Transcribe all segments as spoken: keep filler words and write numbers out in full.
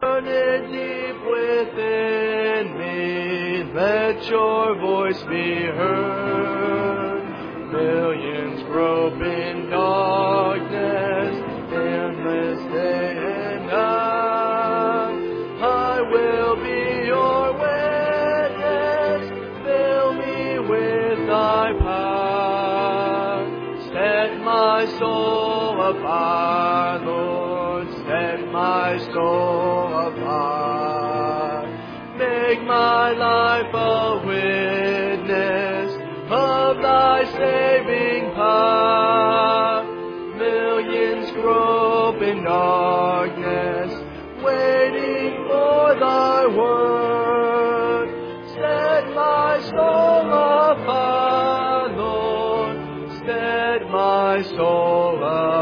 Burn it deep within me, let your voice be heard. Millions grope in darkness, endless day and night. I will be your witness, fill me with thy power. Set my soul afire, Lord, set my soul apart. Make my life a witness of thy saving power. Millions grope in darkness, waiting for thy word. Set my soul apart, Lord, set my soul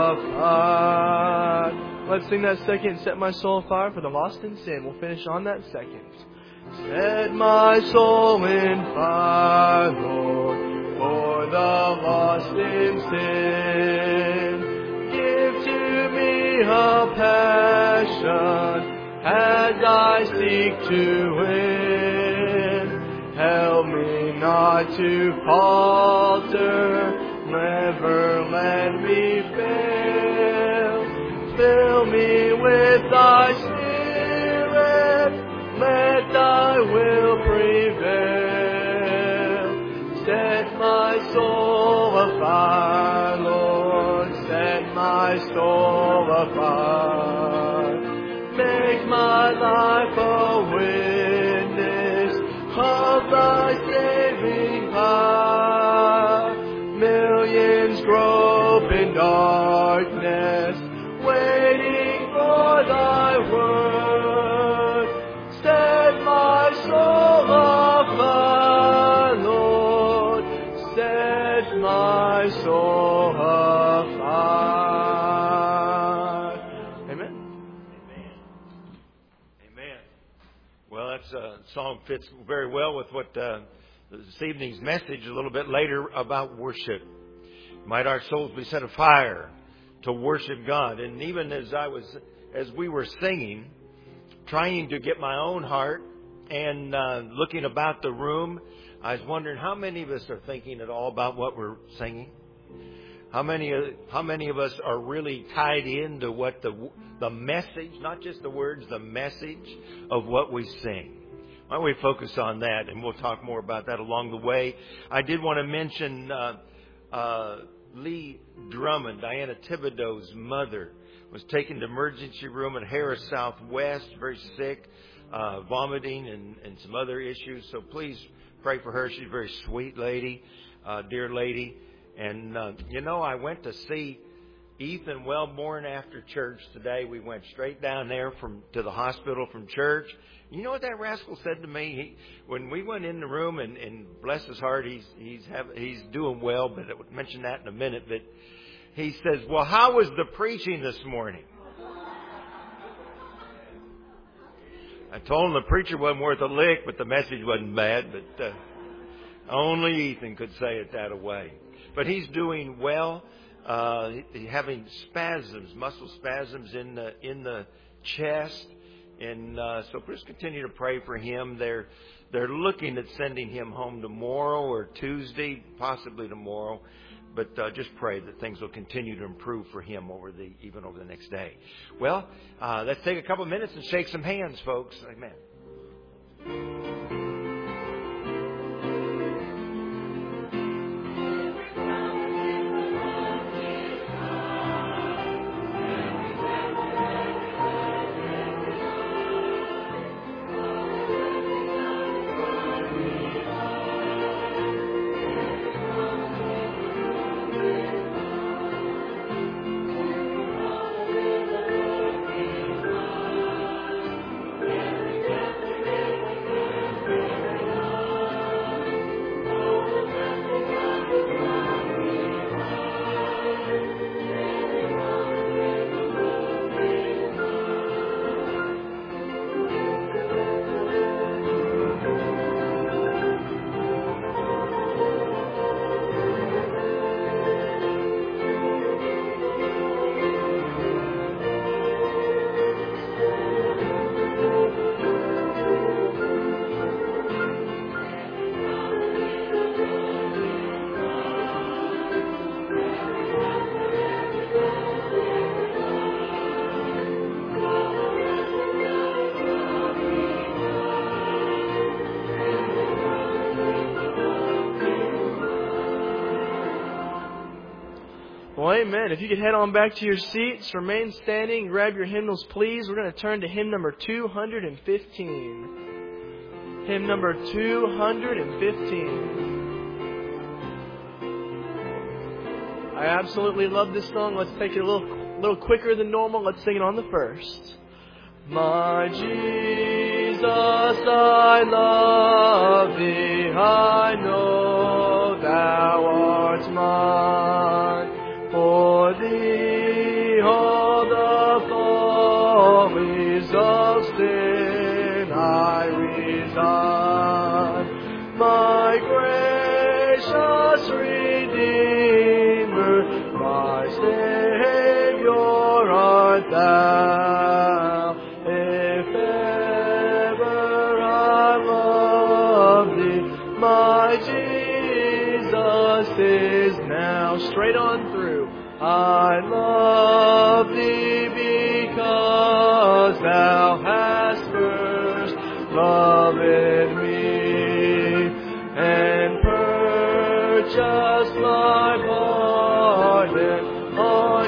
apart. Let's sing that second, Set My Soul Afire, for the lost in sin. We'll finish on that second. Set my soul in fire, Lord, for the lost in sin. Give to me a passion as I seek to win. Help me not to falter, never let me fail. Fill me with thy spirit, let thy will prevail. Set my soul afire, Lord, set my soul afire. Make my life a witness of thy saving power. Millions grope in darkness, waiting for thy word. Set my soul afire, Lord, set my soul afire. Amen. Amen. Amen. Well, that uh, song fits very well with what uh, this evening's message a little bit later about worship. Might our souls be set afire to worship God. And even as I was, as we were singing, trying to get my own heart and uh, looking about the room, I was wondering how many of us are thinking at all about what we're singing. How many, how many of us are really tied into what the the message, not just the words, the message of what we sing? Why don't we focus on that, and we'll talk more about that along the way. I did want to mention uh, uh, Lee Drummond, Diana Thibodeau's mother, was taken to emergency room at Harris Southwest, very sick, uh, vomiting and, and some other issues. So please pray for her. She's a very sweet lady, uh, dear lady. And, uh, you know, I went to see Ethan Wellborn after church today. We went straight down there from to the hospital from church. You know what that rascal said to me? He, when we went in the room, and, and bless his heart, he's he's have, he's doing well, but I would mention that in a minute. But he says, "Well, how was the preaching this morning?" I told him the preacher wasn't worth a lick, but the message wasn't bad. But uh, only Ethan could say it that way. But he's doing well. Uh, he, having spasms, muscle spasms in the in the chest. And uh, so please continue to pray for him. They're they're looking at sending him home tomorrow or Tuesday, possibly tomorrow. But uh, just pray that things will continue to improve for him over the even over the next day. Well, uh, let's take a couple of minutes and shake some hands, folks. Amen. amen. If you could head on back to your seats, remain standing, grab your hymnals, please. We're going to turn to hymn number two hundred fifteen. Hymn number two hundred fifteen. I absolutely love this song. Let's take it a little, little quicker than normal. Let's sing it on the first. My Jesus, I love Thee. I know Thou art mine. For Thee all the follies of sin I resign. My gracious Redeemer, my Savior art Thou. If ever I love Thee, my Jesus is now. Straight on through. I love Thee because Thou hast first loved me and purchased my pardon on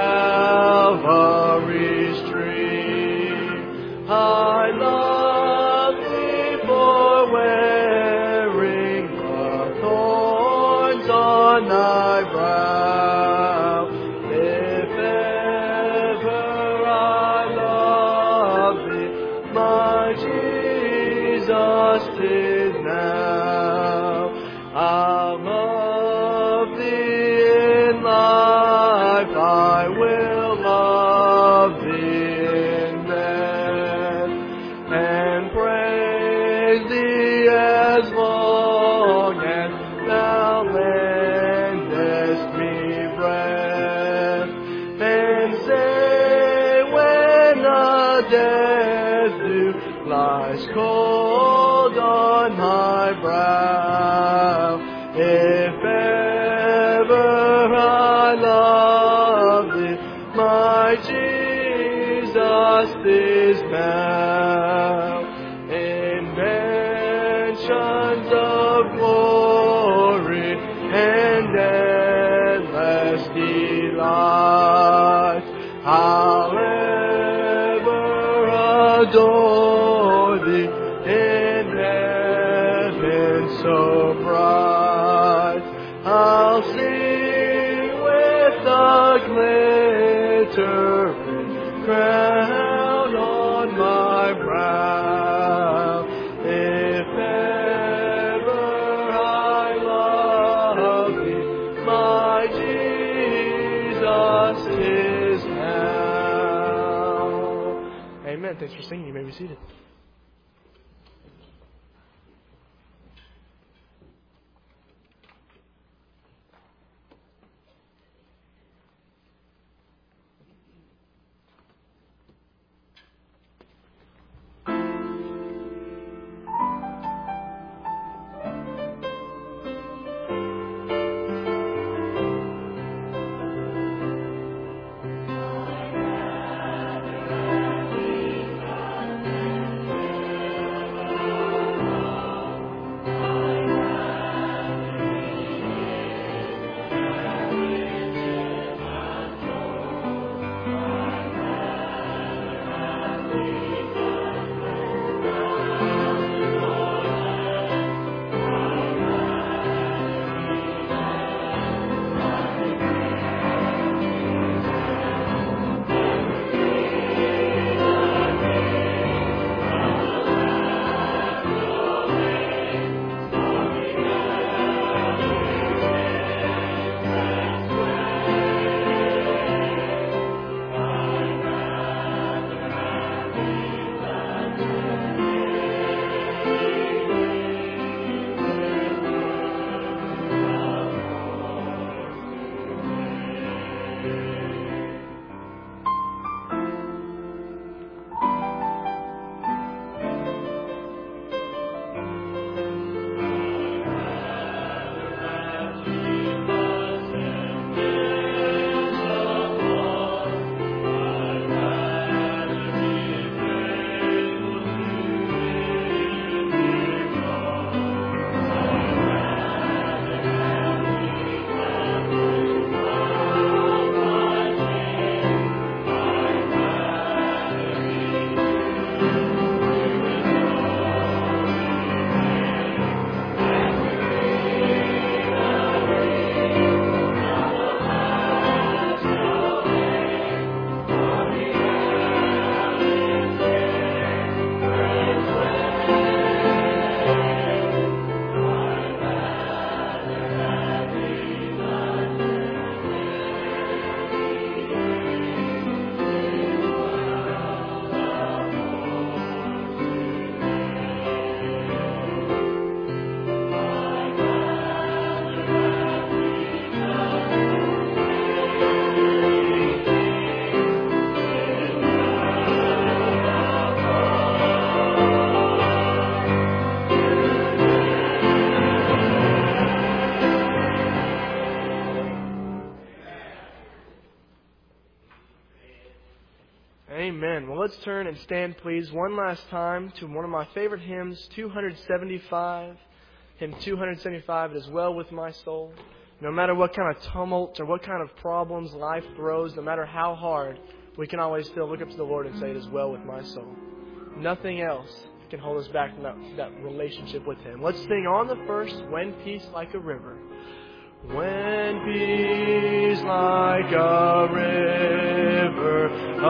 Calvary's tree. I love Thee for wearing the thorns on Thy brow. If ever I love Thee, my Jesus is now. I'll love Thee in life, I will love Thee in death, and praise Thee as long as Thou lendest me breath, and say when the death dew lies cold on my brow, if ever I love Thee, my Jesus is now. In mansions of glory and endless delight, I'll ever adore Thee in heaven so bright. I'll sing with the glittering crown on my brow. If ever I love Thee, my Jesus is now. Amen. Thanks for singing. You may be seated. let's turn and stand, please, one last time to one of my favorite hymns, two seventy-five. Hymn two seventy-five, It Is Well With My Soul. No matter what kind of tumult or what kind of problems life throws, no matter how hard, we can always still look up to the Lord and say, it is well with my soul. Nothing else can hold us back from that, that relationship with Him. Let's sing on the first, When Peace Like a River. When peace like a river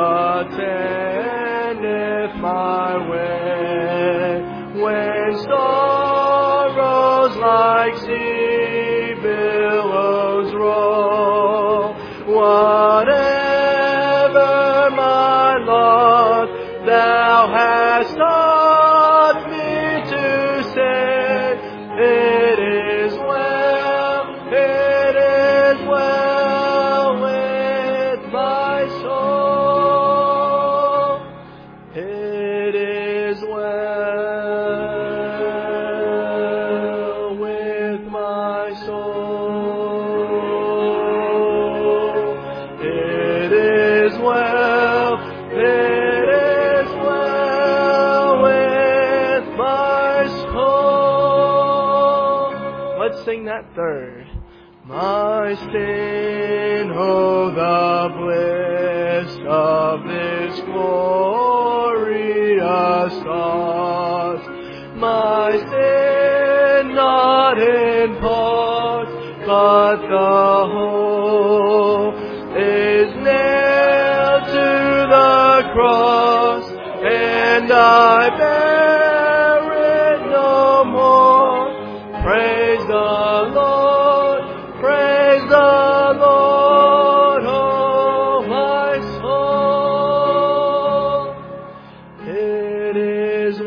attendeth my way, when sorrows like sea billows roll, whatever my lot Thou hast taught me to say, it is well, it is well with my soul. It is well with my soul. It is well, it is well with my soul. Let's sing that third. My sin, oh, the bliss of this glorious thought. My sin, not in part, but the whole, is nailed to the cross, and I bear it no more. Praise the Lord, praise the Lord, oh my soul. It is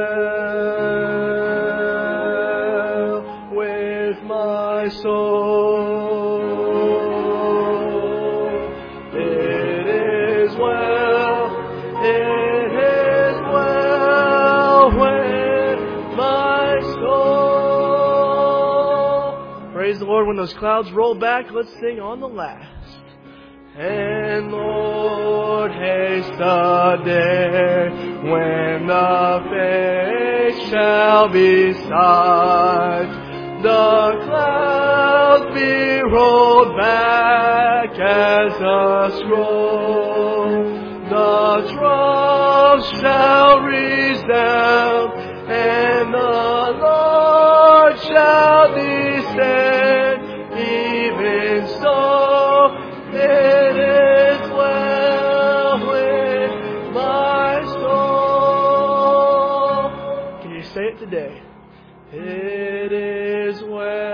well with my soul. It is well, it is well with my soul. Praise the Lord. When those clouds roll back, let's sing on the last. And Lord, haste the day when the face shall be sight, the clouds be rolled back as a scroll, the trumps shall resound, and the Lord shall descend. Even so, it is well with my soul. Can you say it today? It is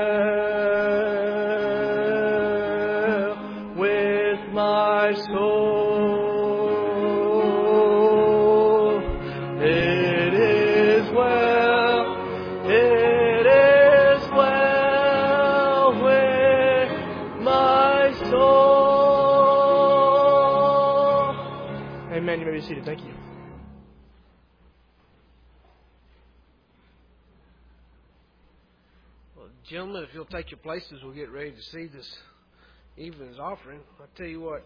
well with my soul. It is well, it is well with my soul. Amen. You may be seated. Thank you. Gentlemen, if you'll take your places, we'll get ready to see this evening's offering. I tell you what,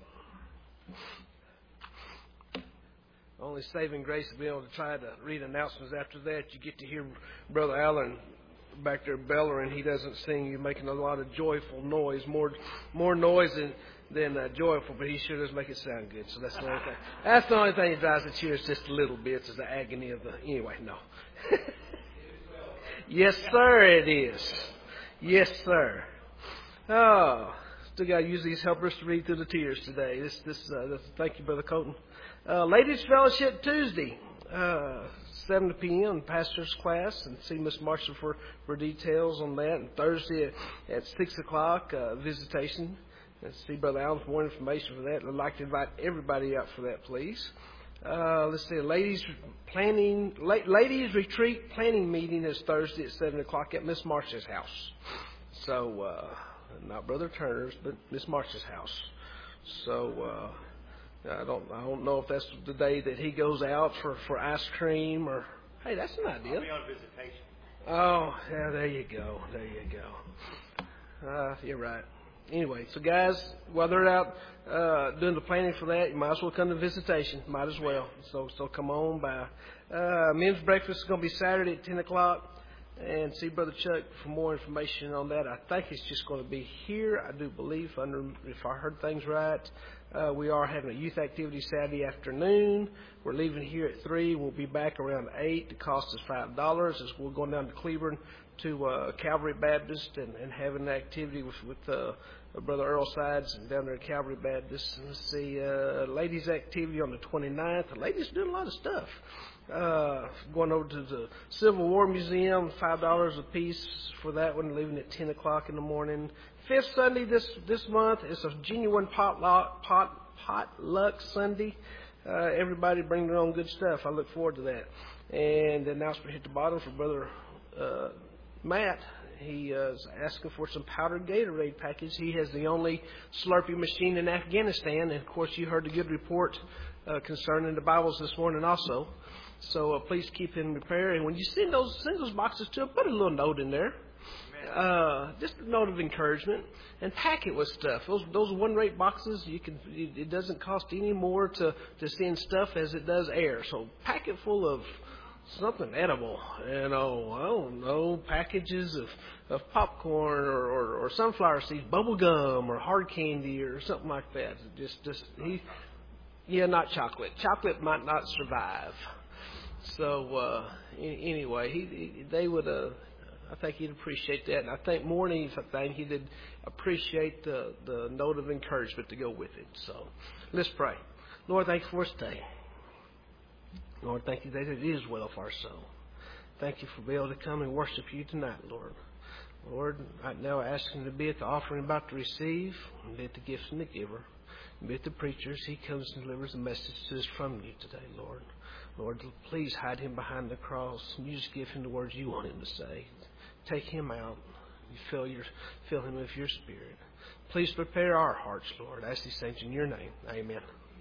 only saving grace to be able to try to read announcements after that. You get to hear Brother Allen back there bellowing. He doesn't sing. You're making a lot of joyful noise, more more noise than than uh, joyful, but he sure does make it sound good. So that's the only thing. That's the only thing that drives the tears just a little bit. Is the agony of the anyway. No. Yes, sir. It is. Yes, sir. Oh, still got to use these helpers to read through the tears today. This, this, uh, this thank you, Brother Colton. Uh, Ladies Fellowship Tuesday, uh, seven p.m. Pastor's class, and see Miss Marshall for, for details on that. And Thursday at, at six o'clock, uh, visitation. And see Brother Allen for more information for that. I'd like to invite everybody out for that, please. Uh, let's see, ladies planning, la- ladies retreat planning meeting is Thursday at seven o'clock at Miss Marsh's house. So, uh, not Brother Turner's, but Miss Marsh's house. So, uh, I don't, I don't know if that's the day that he goes out for, for ice cream or, hey, that's an idea. I'll be on visitation. Oh, yeah, there you go, there you go. Uh, you're right. anyway, so guys, while they're out uh, doing the planning for that, you might as well come to visitation. Might as well. So so come on by. Uh, men's breakfast is going to be Saturday at ten o'clock. And see Brother Chuck for more information on that. I think it's just going to be here. I do believe, under, if I heard things right, uh, we are having a youth activity Saturday afternoon. We're leaving here at three. We'll be back around eight. The cost is five dollars as we're going down to Cleburne to uh, Calvary Baptist and, and having an activity with, with uh, Brother Earl Sides and down there at Calvary Baptist. And let's see, uh, ladies' activity on the twenty-ninth. The ladies are doing a lot of stuff. Uh, going over to the Civil War Museum, five dollars a piece for that one, leaving at ten o'clock in the morning. Fifth Sunday this this month is a genuine potluck, pot, potluck Sunday. Uh, everybody bring their own good stuff. I look forward to that. And the announcement hit the bottom for Brother uh, Matt. He uh, is asking for some powdered Gatorade package. He has the only Slurpee machine in Afghanistan. And, of course, you heard the good report uh, concerning the Bibles this morning also. So uh, please keep him in prayer. And when you send those send those boxes to him, put a little note in there. Uh, just a note of encouragement. And pack it with stuff. Those those one-rate boxes, you can. It, it doesn't cost any more to, to send stuff as it does air. So pack it full of something edible. You know, I don't know, packages of, of popcorn or, or, or sunflower seeds, bubble gum or hard candy or something like that. Just just he, yeah, not chocolate. Chocolate might not survive. So uh, anyway, he, he they would. Uh, I think he'd appreciate that, and I think more than anything, he did appreciate the the note of encouragement to go with it. So let's pray. Lord, thank you for us today. Lord, thank you that it is well for our soul. Thank you for being able to come and worship you tonight, Lord. Lord, right now I ask him to be at the offering about to receive, and be at the gifts and the giver, and be at the preachers. He comes and delivers a message to us from you today, Lord. Lord, please hide him behind the cross. And you just give him the words you want him to say. Take him out. You fill your fill him with your spirit. Please prepare our hearts, Lord. I ask these things in your name. Amen.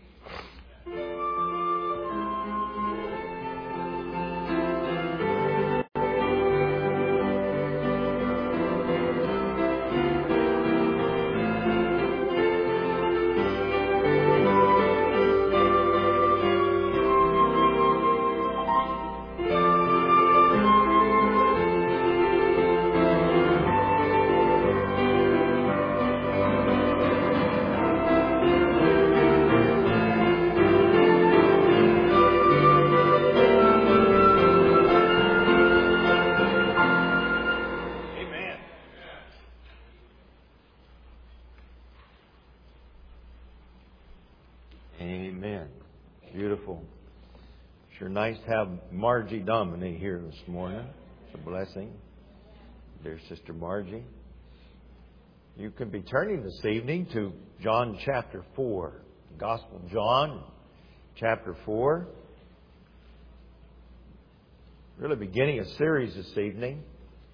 Nice to have Margie Domine here this morning. It's a blessing. Dear Sister Margie. You can be turning this evening to John chapter four. Gospel of John chapter four. Really beginning a series this evening.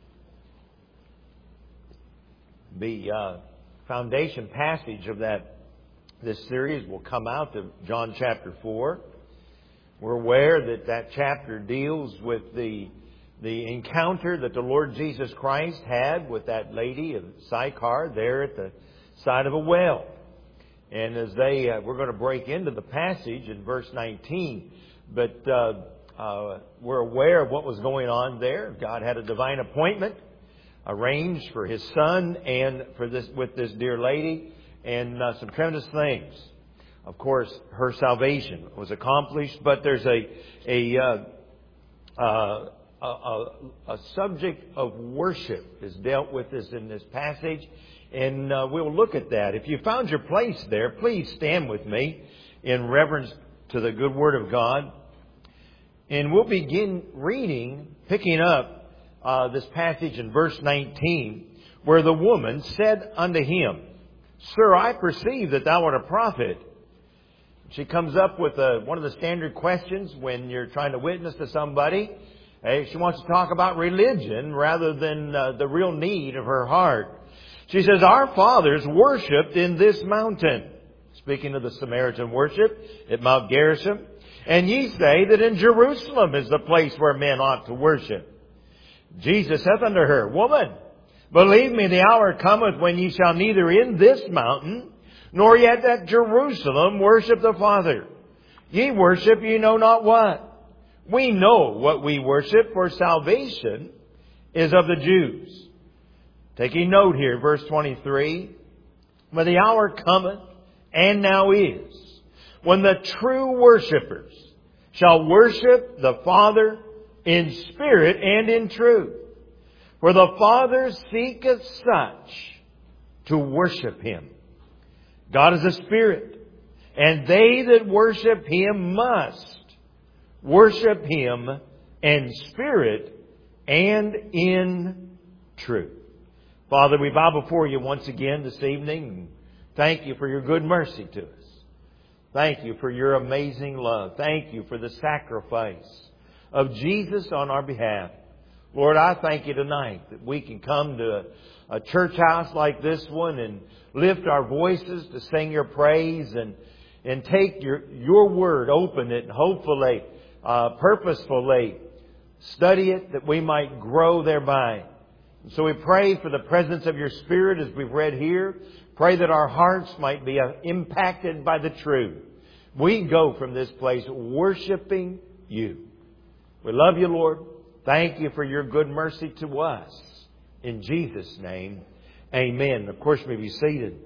The uh, foundation passage of that this series will come out of John chapter four. We're aware that that chapter deals with the the encounter that the Lord Jesus Christ had with that lady of Sychar there at the side of a well. And as they, uh, we're going to break into the passage in verse nineteen, but uh, uh, we're aware of what was going on there. God had a divine appointment arranged for His Son and for this with this dear lady, and uh, some tremendous things. Of course, her salvation was accomplished, but there's a a, uh, uh, a a subject of worship is dealt with this in this passage, and uh, we'll look at that. If you found your place there, please stand with me in reverence to the good Word of God, and we'll begin reading, picking up uh, this passage in verse nineteen, where the woman said unto him, "Sir, I perceive that thou art a prophet." She comes up with a, one of the standard questions when you're trying to witness to somebody. Hey, she wants to talk about religion rather than uh, the real need of her heart. She says, "Our fathers worshipped in this mountain." Speaking of the Samaritan worship at Mount Gerizim. "And ye say that in Jerusalem is the place where men ought to worship. Jesus saith unto her, Woman, Believe me, the hour cometh when ye shall neither in this mountain, nor yet at Jerusalem worship the Father. Ye worship ye know not what. We know what we worship, for salvation is of the Jews. Taking note here, verse twenty-three. But the hour cometh, and now is, when the true worshippers shall worship the Father in spirit and in truth. For the Father seeketh such to worship Him. God is a spirit, and they that worship Him must worship Him in spirit and in truth. Father, we bow before You once again this evening. Thank You for Your good mercy to us. Thank You for Your amazing love. Thank You for the sacrifice of Jesus on our behalf. Lord, I thank You tonight that we can come to a, a church house like this one and lift our voices to sing Your praise and, and take Your, Your Word, open it, and hopefully, uh, purposefully study it that we might grow thereby. And so we pray for the presence of Your Spirit as we've read here. Pray that our hearts might be impacted by the truth. We go from this place worshiping You. We love You, Lord. Thank You for Your good mercy to us. In Jesus' name, amen. Of course, you may be seated.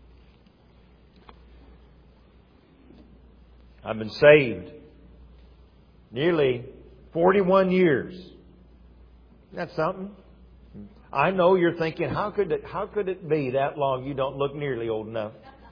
I've been saved nearly forty-one years. Isn't that something? I know you're thinking, how could it, how could it be that long? You don't look nearly old enough.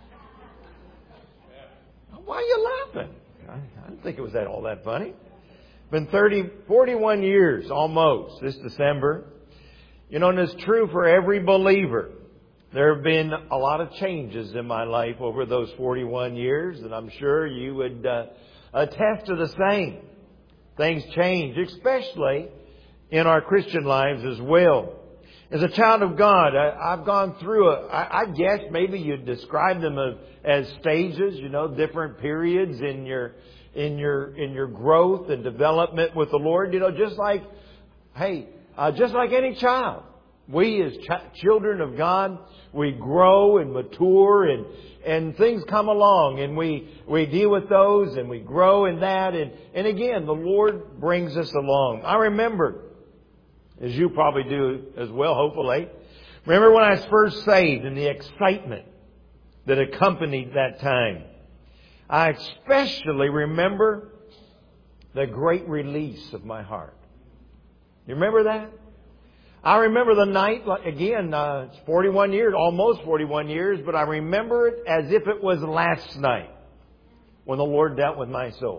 Why are you laughing? I didn't think it was that all that funny. Been thirty, forty-one years almost this December. You know, and it's true for every believer. There have been a lot of changes in my life over those forty-one years, and I'm sure you would uh, attest to the same. Things change, especially in our Christian lives as well. As a child of God, I, I've gone through, a, I, I guess maybe you'd describe them as, as stages, you know, different periods in your in your in your growth and development with the Lord. You know, just like, hey, uh, just like any child. We as ch- children of God, we grow and mature and and things come along and we, we deal with those and we grow in that. And, and again, the Lord brings us along. I remember, as you probably do as well, hopefully. Remember when I was first saved and the excitement that accompanied that time. I especially remember the great release of my heart. You remember that? I remember the night, again, uh, it's forty-one years, almost forty-one years, but I remember it as if it was last night when the Lord dealt with my soul.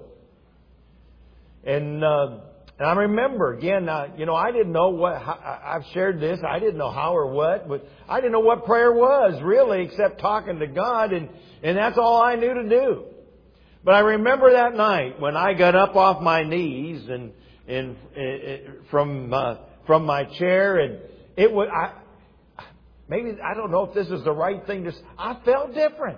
And, uh, And I remember, again, uh, you know, I didn't know what, how, I've shared this, I didn't know how or what, but I didn't know what prayer was, really, except talking to God, and, and that's all I knew to do. But I remember that night when I got up off my knees and, and, and from, uh, from my chair, and it was, I, maybe, I don't know if this is the right thing to say, I felt different.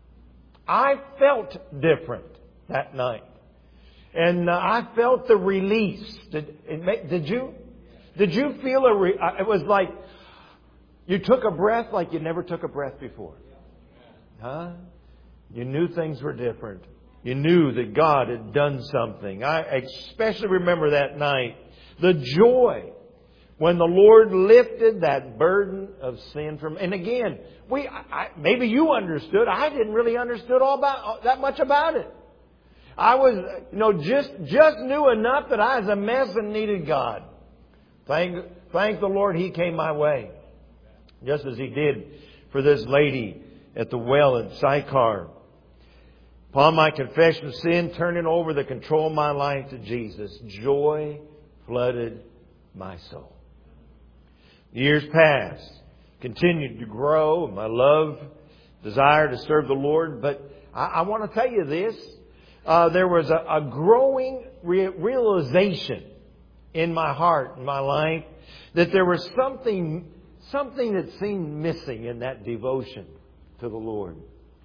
I felt different that night. And uh, I felt the release. Did, it make, did you? Did you feel a? Re, uh, it was like you took a breath like you never took a breath before. Huh? You knew things were different. You knew that God had done something. I especially remember that night, the joy when the Lord lifted that burden of sin from. And again, we I, maybe you understood. I didn't really understood all about that much about it. I was, you know, just just knew enough that I was a mess and needed God. Thank, thank the Lord He came my way. Just as He did for this lady at the well in Sychar. Upon my confession of sin, turning over the control of my life to Jesus, joy flooded my soul. The years passed, continued to grow, my love, desire to serve the Lord. But I, I want to tell you this. Uh, there was a, a growing re- realization in my heart, in my life, that there was something, something that seemed missing in that devotion to the Lord.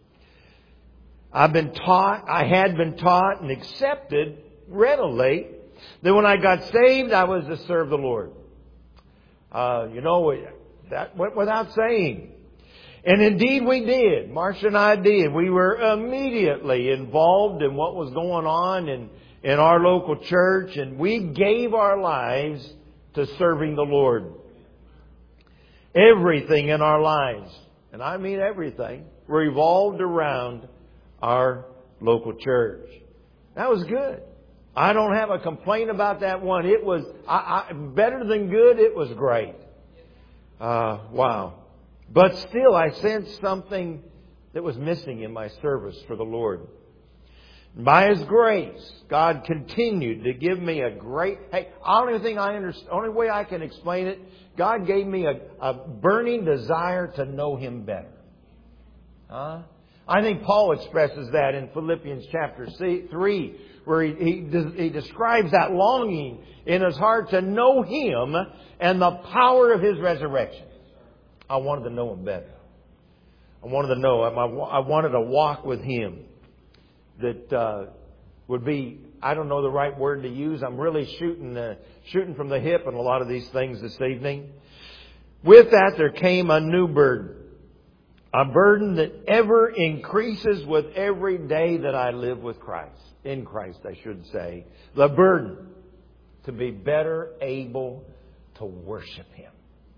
I've been taught, I had been taught and accepted readily that when I got saved, I was to serve the Lord. Uh, you know, That went without saying. And indeed we did. Marcia and I did. We were immediately involved in what was going on in, in our local church, and we gave our lives to serving the Lord. Everything in our lives, and I mean everything, revolved around our local church. That was good. I don't have a complaint about that one. It was I, I, better than good. It was great. Uh, wow. But still, I sensed something that was missing in my service for the Lord. By His grace, God continued to give me a great... Hey, only thing I understand, only way I can explain it, God gave me a, a burning desire to know Him better. Huh? I think Paul expresses that in Philippians chapter three, where he, he, he describes that longing in his heart to know Him and the power of His resurrection. I wanted to know Him better. I wanted to know Him. I wanted to walk with Him. That uh, would be, I don't know the right word to use. I'm really shooting uh, shooting from the hip on a lot of these things this evening. With that, there came a new burden. A burden that ever increases with every day that I live with Christ. In Christ, I should say. The burden to be better able to worship Him.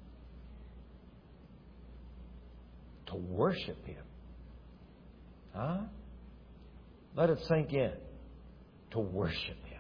To worship Him. Huh? Let it sink in. To worship Him.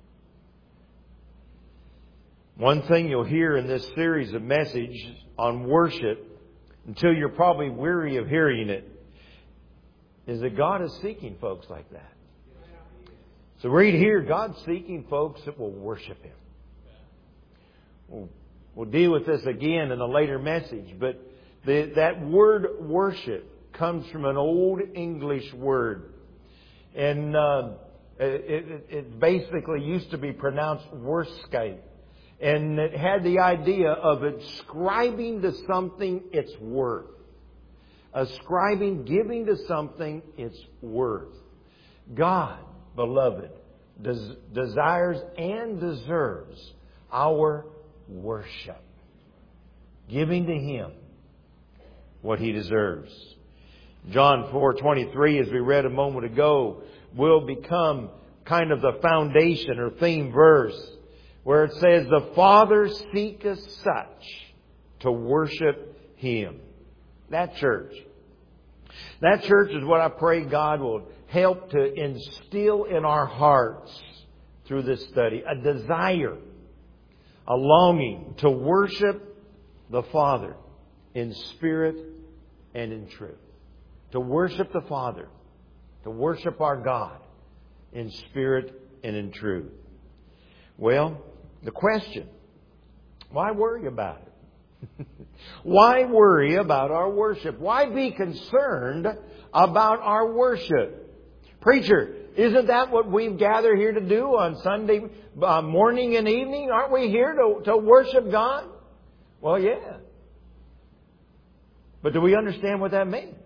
One thing you'll hear in this series of messages on worship, until you're probably weary of hearing it, is that God is seeking folks like that. So read here, God's seeking folks that will worship Him. We'll, we'll deal with this again in a later message, but the, that word worship comes from an old English word. And uh, it, it, it basically used to be pronounced worship. And it had the idea of ascribing to something its worth. Ascribing, giving to something its worth. God, beloved, des- desires and deserves our worship. Giving to Him what He deserves. John four twenty-three, as we read a moment ago, will become kind of the foundation or theme verse, where it says, "The Father seeketh such to worship Him." That church. That church is what I pray God will help to instill in our hearts through this study. A desire, a longing to worship the Father in spirit and in truth. To worship the Father. To worship our God in spirit and in truth. Well, the question, why worry about it? Why worry about our worship? Why be concerned about our worship? Preacher, isn't that what we've gathered here to do on Sunday uh, morning and evening? Aren't we here to, to worship God? Well, yeah. But do we understand what that means?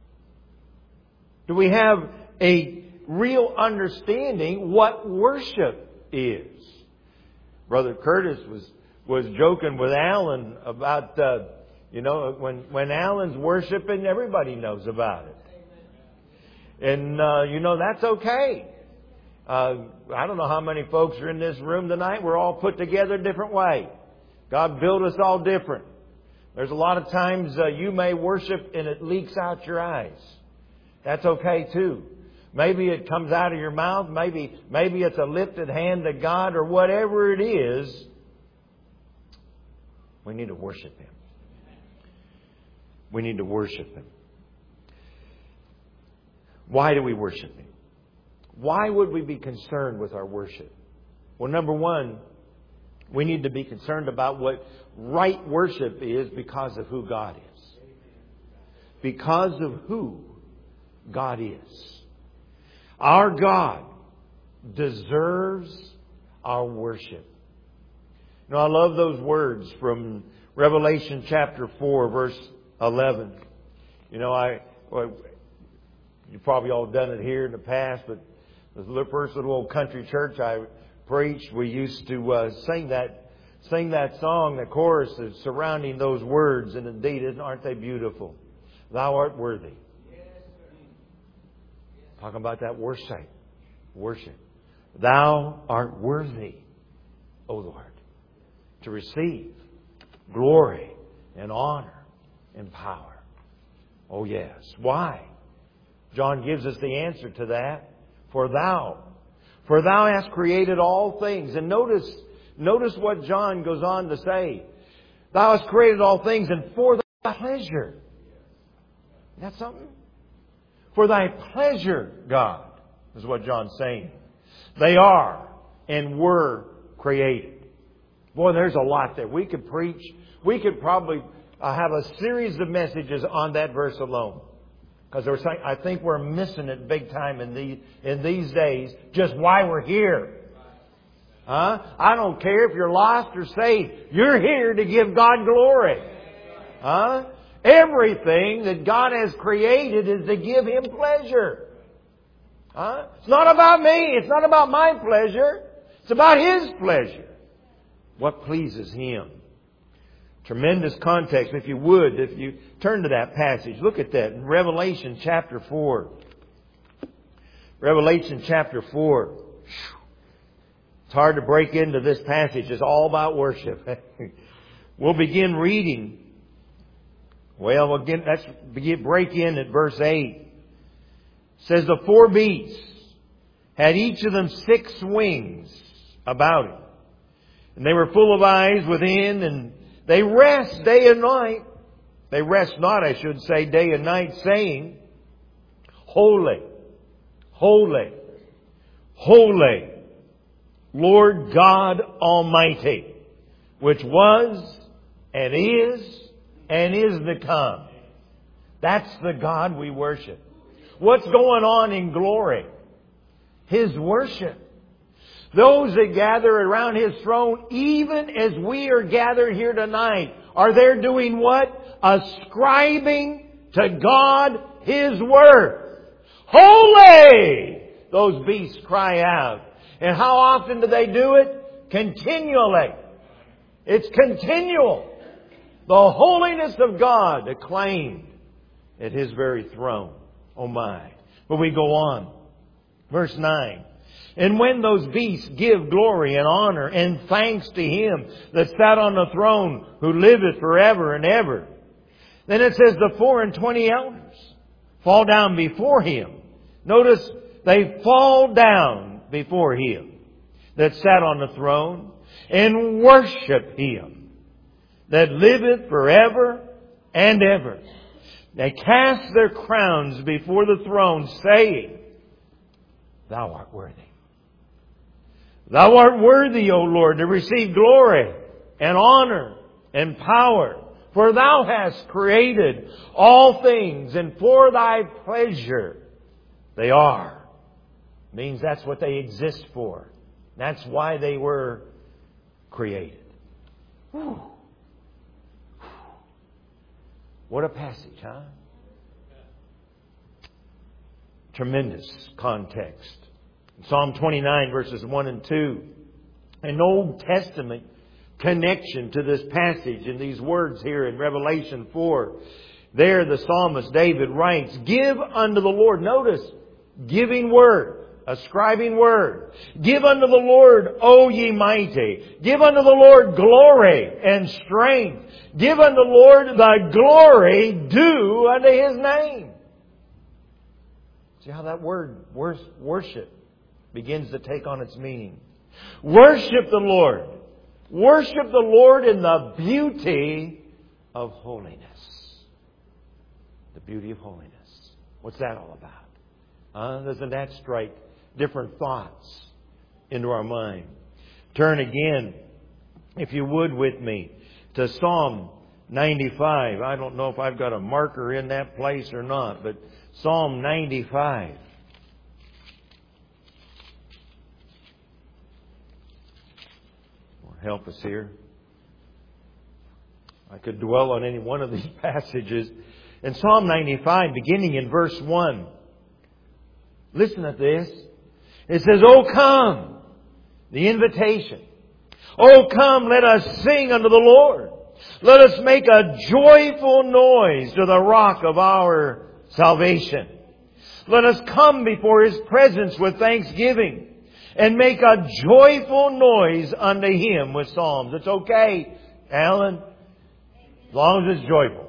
Do we have a real understanding what worship is? Brother Curtis was, was joking with Alan about, uh, you know, when, when Alan's worshiping, everybody knows about it. And, uh, you know, that's okay. Uh, I don't know how many folks are in this room tonight. We're all put together a different way. God built us all different. There's a lot of times uh, you may worship and it leaks out your eyes. That's okay too. Maybe it comes out of your mouth. Maybe, maybe it's a lifted hand to God or whatever it is. We need to worship Him. We need to worship Him. Why do we worship Him? Why would we be concerned with our worship? Well, number one, we need to be concerned about what right worship is because of who God is. Because of who God is. Our God deserves our worship. You know, I love those words from Revelation chapter four, verse eleven. You know, I well, you've probably all done it here in the past, but the first little old country church I preached, we used to uh, sing that sing that song, the chorus is surrounding those words, and indeed, aren't they beautiful? Thou art worthy. Talking about that worship. Worship. Thou art worthy, O Lord, to receive glory and honor and power. Oh yes. Why? John gives us the answer to that. For thou, for thou hast created all things. And notice, notice what John goes on to say. Thou hast created all things, and for thy pleasure. Isn't that something? For thy pleasure, God, is what John's saying. They are and were created. Boy, there's a lot there. We could preach. We could probably uh, have a series of messages on that verse alone. Because I think we're missing it big time in, the, in these days, just why we're here. Huh? I don't care if you're lost or saved. You're here to give God glory. Huh? Everything that God has created is to give Him pleasure. Huh? It's not about me. It's not about my pleasure. It's about His pleasure. What pleases Him. Tremendous context. If you would, if you turn to that passage, look at that in Revelation chapter four. Revelation chapter four. It's hard to break into this passage. It's all about worship. We'll begin reading. Well, we'll get, let's begin, break in at verse eight. It says, the four beasts had each of them six wings about it. And they were full of eyes within, and they rest day and night. They rest not, I should say, day and night, saying, Holy, holy, holy, Lord God Almighty, which was and is and is to come. That's the God we worship. What's going on in glory? His worship. Those that gather around His throne, even as we are gathered here tonight, are there doing what? Ascribing to God His worth. Holy! Those beasts cry out. And how often do they do it? Continually. It's continual. The holiness of God acclaimed at His very throne. Oh my. But we go on. Verse nine. And when those beasts give glory and honor and thanks to Him that sat on the throne, who liveth forever and ever, then it says the four and twenty elders fall down before Him. Notice, they fall down before Him that sat on the throne and worship Him that liveth forever and ever. They cast their crowns before the throne, saying, Thou art worthy. Thou art worthy, O Lord, to receive glory and honor and power. For Thou hast created all things, and for Thy pleasure they are. Means that's what they exist for. That's why they were created. Whew. What a passage, huh? Tremendous context. Psalm twenty-nine verses one and two. An Old Testament connection to this passage and these words here in Revelation four. There the psalmist David writes, Give unto the Lord. Notice, giving word, ascribing word. Give unto the Lord, O ye mighty. Give unto the Lord glory and strength. Give unto the Lord the glory due unto His name. See how that word, worship, begins to take on its meaning. Worship the Lord. Worship the Lord in the beauty of holiness. The beauty of holiness. What's that all about? Uh, doesn't that strike different thoughts into our mind? Turn again, if you would, with me to Psalm ninety-five. I don't know if I've got a marker in that place or not, but Psalm ninety-five. Will help us here. I could dwell on any one of these passages. In Psalm ninety-five, beginning in verse one, listen to this. It says, O come, the invitation. Oh, come, let us sing unto the Lord. Let us make a joyful noise to the rock of our salvation. Let us come before His presence with thanksgiving and make a joyful noise unto Him with psalms. It's okay, Alan, as long as it's joyful.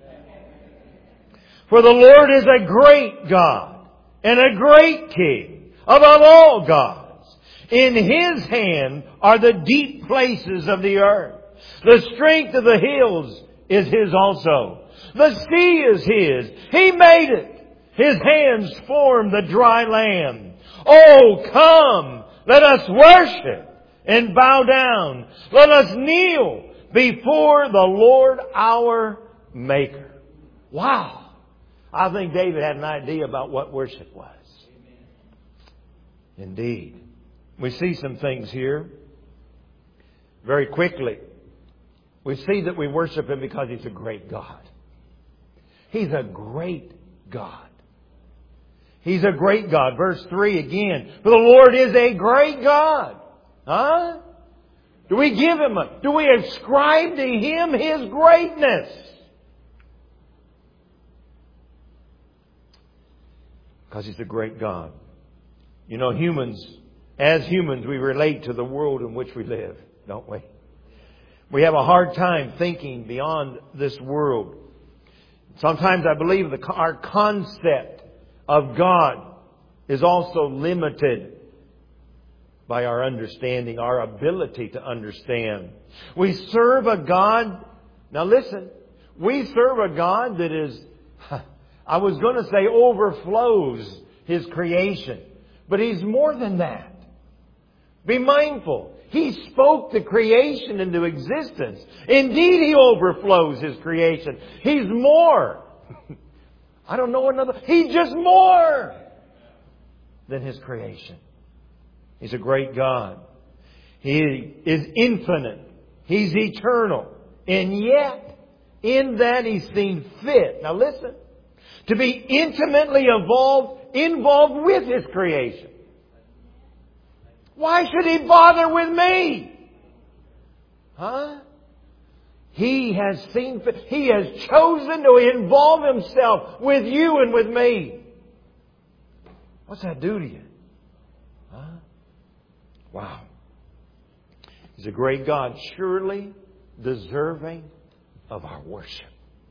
For the Lord is a great God and a great King above all gods. In His hand are the deep places of the earth. The strength of the hills is His also. The sea is His. He made it. His hands formed the dry land. Oh, come, let us worship and bow down. Let us kneel before the Lord our Maker. Wow. I think David had an idea about what worship was. Indeed. We see some things here very quickly. We see that we worship Him because He's a great God. He's a great God. He's a great God. Verse three again. For the Lord is a great God. Huh? Do we give Him a, do we ascribe to Him His greatness? Because He's a great God. You know, humans, as humans, we relate to the world in which we live, don't we? We have a hard time thinking beyond this world. Sometimes I believe the, our concept of God is also limited by our understanding, our ability to understand. We serve a God, now listen, we serve a God that is, I was going to say overflows His creation. But He's more than that. Be mindful. He spoke the creation into existence. Indeed, He overflows His creation. He's more. I don't know another. He's just more than His creation. He's a great God. He is infinite. He's eternal. And yet, in that He's seen fit. Now listen. To be intimately involved, involved with His creation. Why should He bother with me? Huh? He has seen fit. He has chosen to involve Himself with you and with me. What's that do to you? Huh? Wow. He's a great God, surely deserving of our worship.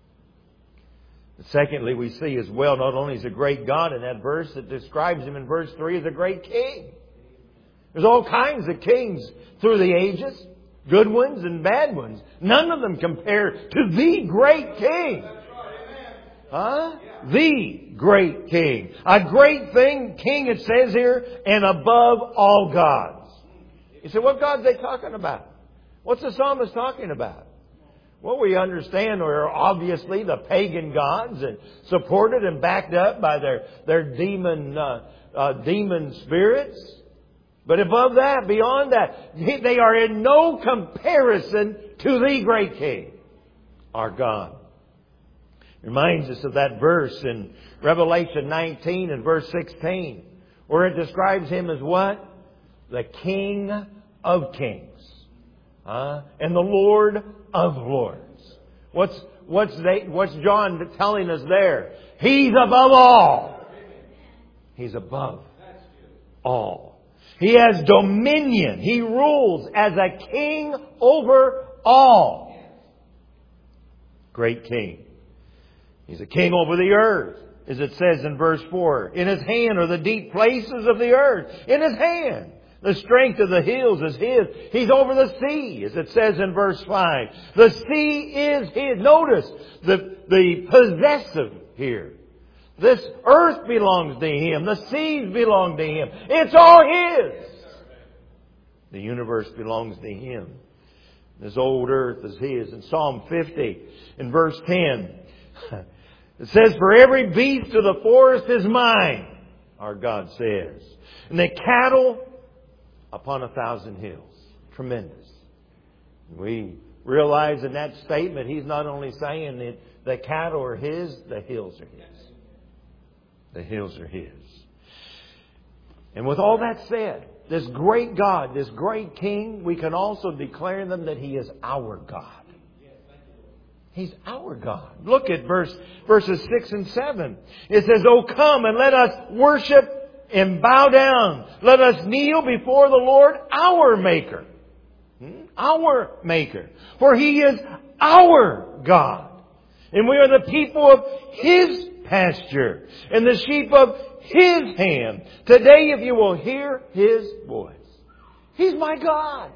Secondly, we see as well, not only is He a great God in that verse, it describes Him in verse three as a great King. There's all kinds of kings through the ages, good ones and bad ones. None of them compare to the great King. Huh? The great King. A great thing, King it says here, and above all gods. You say, what gods are they talking about? What's the psalmist talking about? Well, we understand are obviously the pagan gods and supported and backed up by their, their demon, uh, uh, demon spirits. But above that, beyond that, they are in no comparison to the great King, our God. Reminds us of that verse in Revelation nineteen and verse sixteen, where it describes Him as what? The King of Kings. Uh, and the Lord of Lords. What's, what's, they, what's John telling us there? He's above all. He's above all. He has dominion. He rules as a king over all. Great King. He's a king over the earth, as it says in verse four. In His hand are the deep places of the earth. In His hand. The strength of the hills is His. He's over the sea, as it says in verse five. The sea is His. Notice the, the possessive here. This earth belongs to Him. The seas belong to Him. It's all His. The universe belongs to Him. This old earth is His. In Psalm fifty, in verse ten, it says, for every beast of the forest is mine, our God says. And the cattle upon a thousand hills. Tremendous. We realize in that statement, He's not only saying that the cattle are His, the hills are His. The hills are His. And with all that said, this great God, this great King, we can also declare them that He is our God. He's our God. Look at verse verses six and seven. It says, "O come and let us worship and bow down. Let us kneel before the Lord our Maker." Hmm? Our Maker. For He is our God. And we are the people of His pasture and the sheep of His hand. Today, if you will hear His voice. He's my God.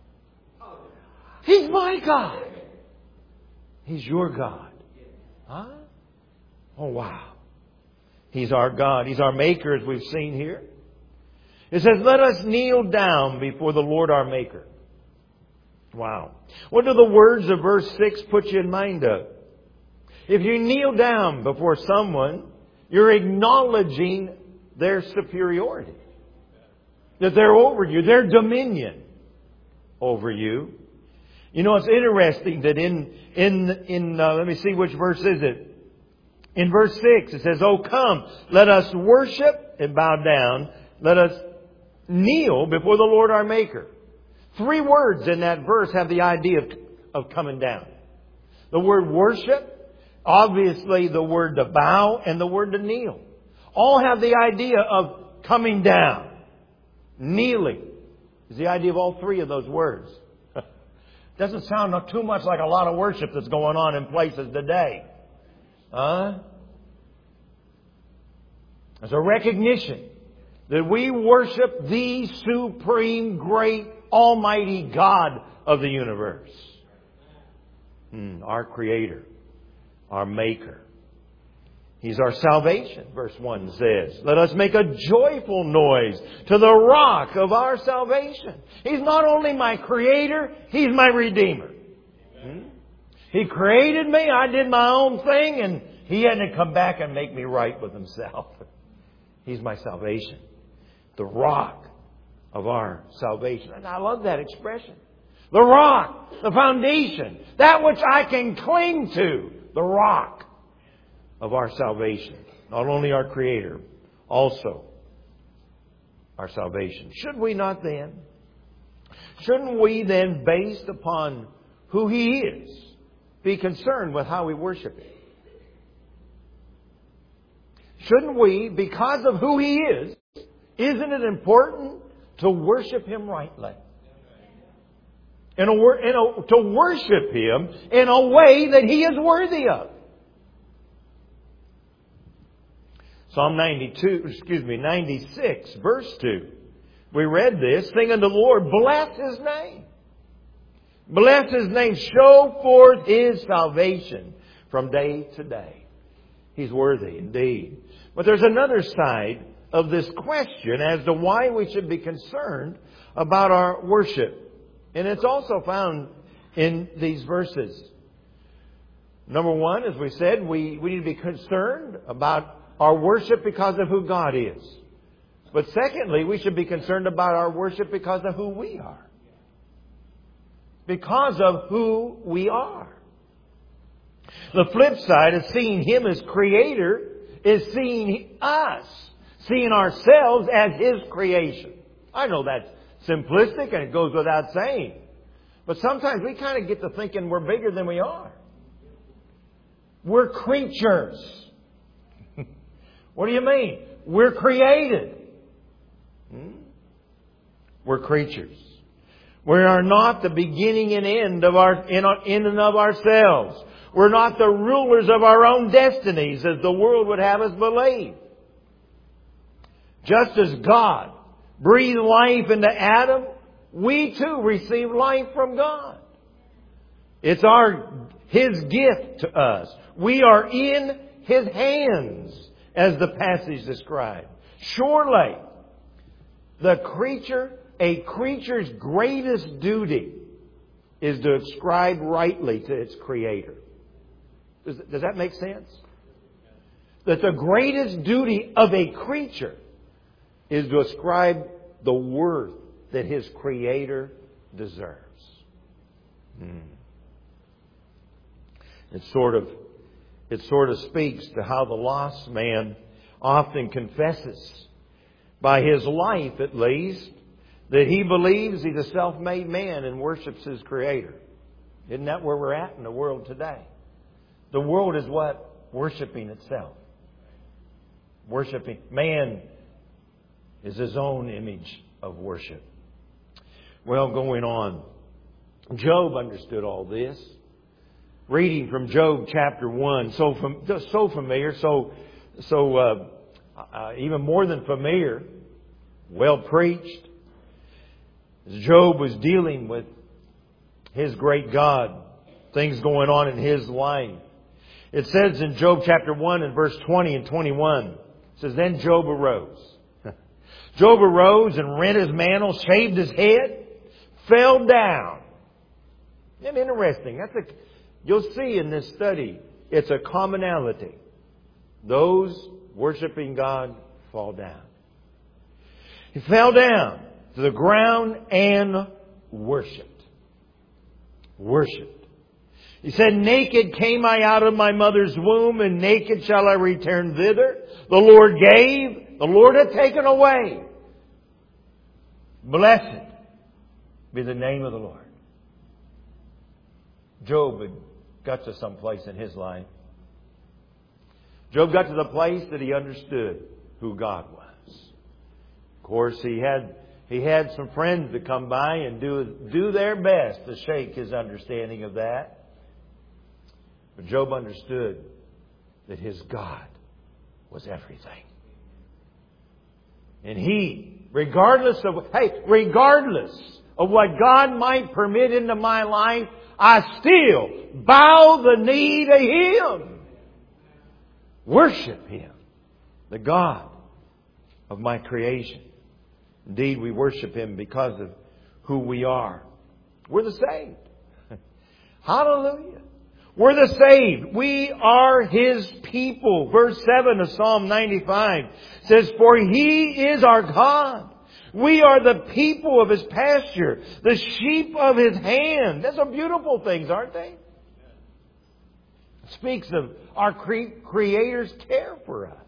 He's my God. He's your God. Huh? Oh, wow. He's our God. He's our Maker, as we've seen here. It says, "Let us kneel down before the Lord our Maker." Wow. What do the words of verse six put you in mind of? If you kneel down before someone, you're acknowledging their superiority. That they're over you. Their dominion over you. You know, it's interesting that in, in, in uh, let me see, which verse is it? In verse six, it says, "Oh, come, let us worship and bow down. Let us kneel before the Lord our Maker." Three words in that verse have the idea of, of coming down. The word worship, obviously the word to bow, and the word to kneel. All have the idea of coming down. Kneeling is the idea of all three of those words. Doesn't sound too much like a lot of worship that's going on in places today. Huh? There's a recognition that we worship the supreme, great, almighty God of the universe. Hmm, our Creator, our Maker. He's our salvation, verse one says. "Let us make a joyful noise to the rock of our salvation." He's not only my Creator, He's my Redeemer. Hmm? He created me, I did my own thing, and He had to come back and make me right with Himself. He's my salvation. The rock of our salvation. And I love that expression. The rock, the foundation, that which I can cling to, the rock of our salvation. Not only our Creator, also our salvation. Should we not then? Shouldn't we then, based upon who He is, be concerned with how we worship Him? Shouldn't we, because of who He is, isn't it important to worship Him rightly? In a, in a, to worship Him in a way that He is worthy of. Psalm ninety-two, excuse me, ninety-six, verse two. We read this, "Sing unto the Lord, bless His name. Bless His name, show forth His salvation from day to day." He's worthy indeed. But there's another side of this question as to why we should be concerned about our worship. And it's also found in these verses. Number one, as we said, we, we need to be concerned about our worship because of who God is. But secondly, we should be concerned about our worship because of who we are. Because of who we are. The flip side of seeing Him as Creator is seeing us, seeing ourselves as His creation. I know that's simplistic and it goes without saying. But sometimes we kind of get to thinking we're bigger than we are. We're creatures. What do you mean? We're created. Hmm? We're creatures. We are not the beginning and end of our in, in and of ourselves. We're not the rulers of our own destinies as the world would have us believe. Just as God breathed life into Adam, we too receive life from God. It's our His gift to us. We are in His hands, as the passage described. Surely, the creature, a creature's greatest duty is to ascribe rightly to its Creator. Does, does that make sense? That the greatest duty of a creature is to ascribe the worth that his Creator deserves. Hmm. It sort of, it sort of speaks to how the lost man often confesses, by his life at least, that he believes he's a self-made man and worships his Creator. Isn't that where we're at in the world today? The world is what? Worshipping itself. Worshipping. Man is his own image of worship. Well, going on. Job understood all this. Reading from Job chapter one, so fam- so familiar, so so uh, uh, even more than familiar, well preached. As Job was dealing with his great God, things going on in his life. It says in Job chapter one and verse twenty and twenty-one, it says, "Then Job arose. Job arose and rent his mantle, shaved his head, fell down." Isn't it interesting? That's a, you'll see in this study, it's a commonality. Those worshiping God fall down. He fell down to the ground and worshipped. Worshipped. He said, "Naked came I out of my mother's womb, and naked shall I return thither. The Lord gave, the Lord hath taken away. Blessed be the name of the Lord." Job had got to some place in his life. Job got to the place that he understood who God was. Of course, he had he had some friends that come by and do do their best to shake his understanding of that. But Job understood that his God was everything. And he, regardless of, hey, regardless of what God might permit into my life, I still bow the knee to Him. Worship Him, the God of my creation. Indeed, we worship Him because of who we are. We're the saved. Hallelujah. We're the saved. We are His people. Verse seven of Psalm ninety-five says, "For He is our God. We are the people of His pasture, the sheep of His hand." Those are beautiful things, aren't they? It speaks of our cre- Creator's care for us.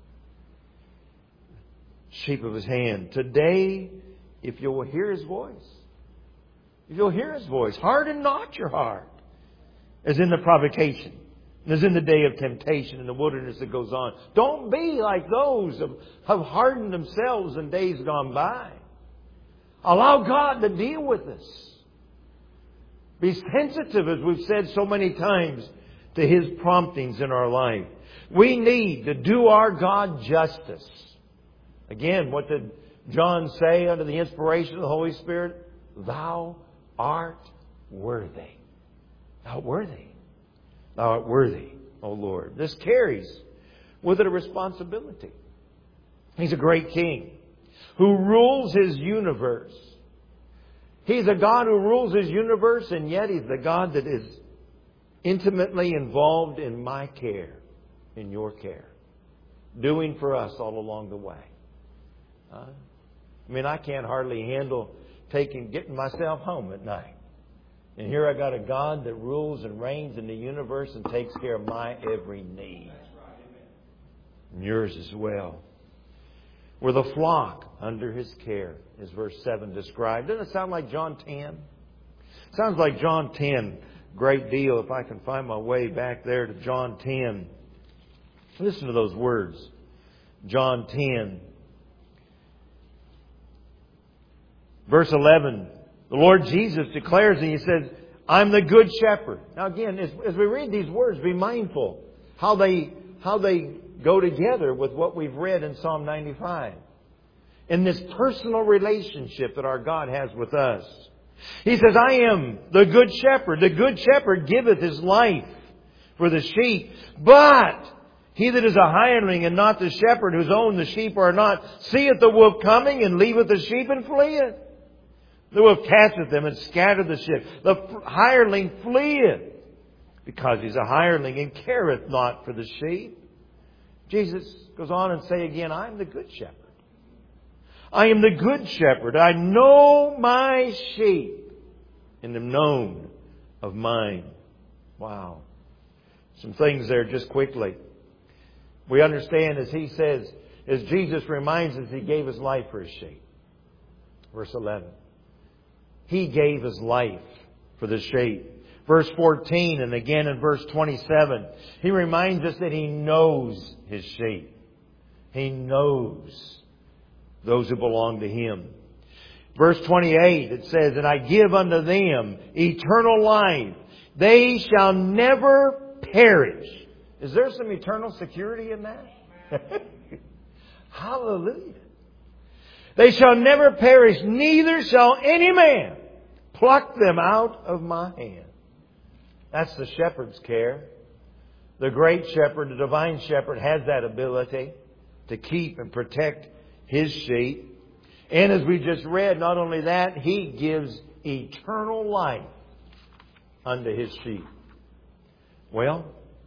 Sheep of His hand. Today, if you'll hear His voice, if you'll hear His voice, harden not your heart, as in the provocation, as in the day of temptation in the wilderness that goes on. Don't be like those who have hardened themselves in days gone by. Allow God to deal with us. Be sensitive, as we've said so many times, to His promptings in our life. We need to do our God justice. Again, what did John say under the inspiration of the Holy Spirit? Thou art worthy. Thou art worthy. Thou art worthy, O Lord. This carries with it a responsibility. He's a great King who rules His universe. He's a God who rules His universe, and yet He's the God that is intimately involved in my care, in your care, doing for us all along the way. Uh, I mean, I can't hardly handle taking, getting myself home at night. And here I got a God that rules and reigns in the universe and takes care of my every need. And yours as well. We're the flock under His care, as verse seven described. Doesn't it sound like John ten? Sounds like John ten. Great deal. If I can find my way back there to John ten. Listen to those words. John ten. Verse eleven. The Lord Jesus declares, and He says, "I'm the good shepherd." Now again, as, as we read these words, be mindful how they how they go together with what we've read in Psalm ninety-five. In this personal relationship that our God has with us. He says, "I am the good shepherd. The good shepherd giveth his life for the sheep. But he that is a hireling and not the shepherd, whose own the sheep are not, seeth the wolf coming and leaveth the sheep and fleeth. The wolf catcheth them and scattereth the sheep. The hireling fleeth, because he's a hireling and careth not for the sheep." Jesus goes on and say again, "I am the good shepherd. I am the good shepherd. I know my sheep and am known of mine." Wow. Some things there just quickly. We understand, as He says, as Jesus reminds us, He gave His life for His sheep. Verse eleven. He gave His life for the sheep. Verse fourteen and again in verse twenty-seven, He reminds us that He knows His sheep. He knows those who belong to Him. Verse twenty-eight, it says, and I give unto them eternal life. They shall never perish. Is there some eternal security in that? Hallelujah. They shall never perish, neither shall any man pluck them out of my hand. That's the shepherd's care. The great shepherd, the divine shepherd, has that ability to keep and protect His sheep. And as we just read, not only that, He gives eternal life unto His sheep. Well,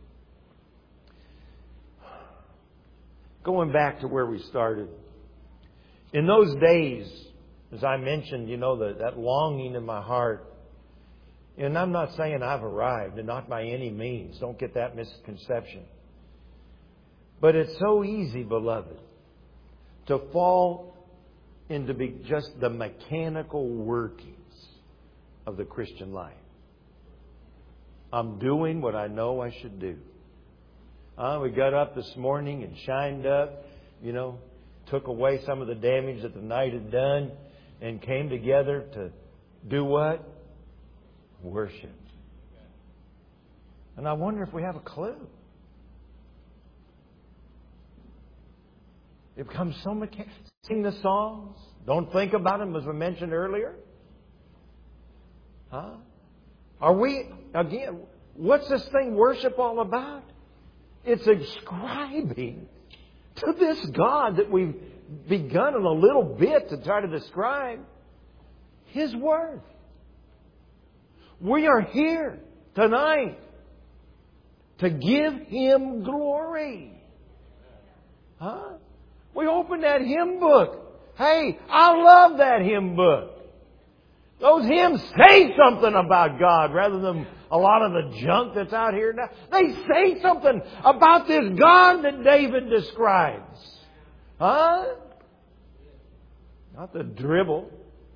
going back to where we started. In those days, as I mentioned, you know, the, that longing in my heart. And I'm not saying I've arrived, and not by any means. Don't get that misconception. But it's so easy, beloved, to fall into be just the mechanical workings of the Christian life. I'm doing what I know I should do. Uh, we got up this morning and shined up, you know, took away some of the damage that the night had done, and came together to do what? Worship. And I wonder if we have a clue. It becomes so mechanical. Sing the songs. Don't think about them, as we mentioned earlier. Huh? Are we, again, what's this thing worship all about? It's ascribing to this God that we've begun in a little bit to try to describe His worth. We are here tonight to give Him glory. Huh? We open that hymn book. Hey, I love that hymn book. Those hymns say something about God rather than a lot of the junk that's out here now. They say something about this God that David describes. Huh? Not the dribble.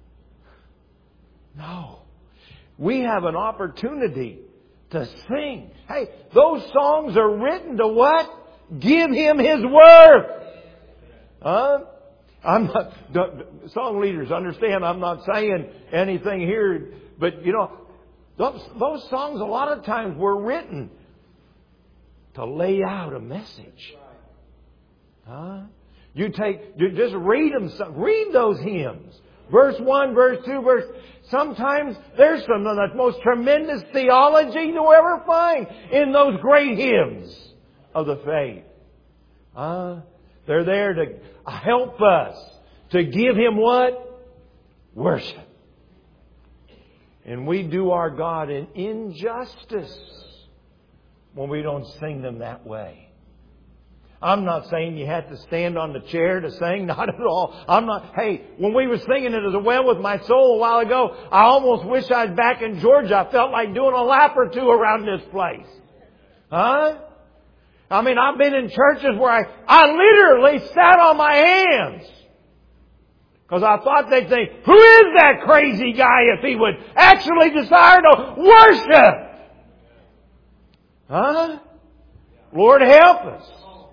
No. We have an opportunity to sing. Hey, those songs are written to what? Give Him His worth. Huh? I'm not, song leaders, understand, I'm not saying anything here, but you know, those, those songs a lot of times were written to lay out a message. Huh? You take, you just read them, read those hymns. Verse one, verse two, verse... Sometimes there's some of the most tremendous theology you'll ever find in those great hymns of the faith. Uh, they're there to help us to give Him what? Worship. And we do our God an injustice when we don't sing them that way. I'm not saying you have to stand on the chair to sing. Not at all. I'm not. Hey, when we were singing it as well with my soul a while ago, I almost wish I was back in Georgia. I felt like doing a lap or two around this place. Huh? I mean, I've been in churches where I, I literally sat on my hands. Because I thought they'd think, who is that crazy guy if he would actually desire to worship? Huh? Lord help us.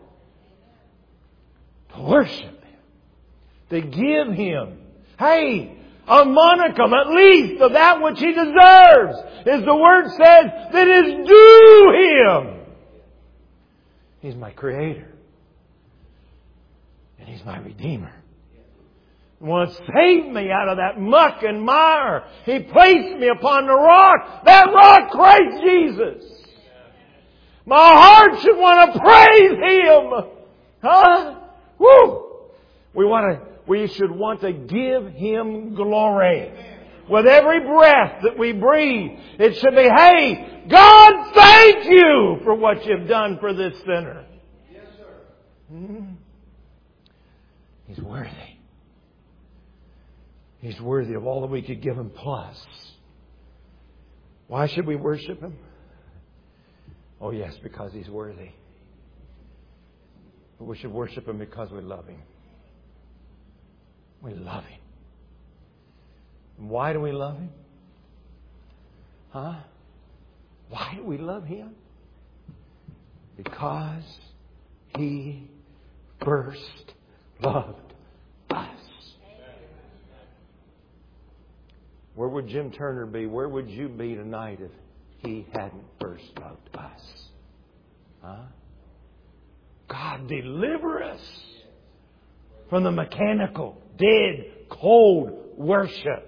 To worship Him. To give Him, hey, a monicum at least of that which He deserves. As the Word says, that is due Him. He's my Creator. And He's my Redeemer. He wants to save me out of that muck and mire. He placed me upon the rock. That rock, Christ Jesus. My heart should want to praise Him. Huh? Woo! We want to, we should want to give Him glory. With every breath that we breathe, it should be, hey, God, thank You for what You've done for this sinner. Yes, sir. Hmm? He's worthy. He's worthy of all that we could give Him plus. Why should we worship Him? Oh yes, because He's worthy. But we should worship Him because we love Him. We love Him. Why do we love Him? Huh? Why do we love Him? Because He first loved us. Where would Jim Turner be? Where would you be tonight if He hadn't first loved us? Huh? God, deliver us from the mechanical, dead, cold worship.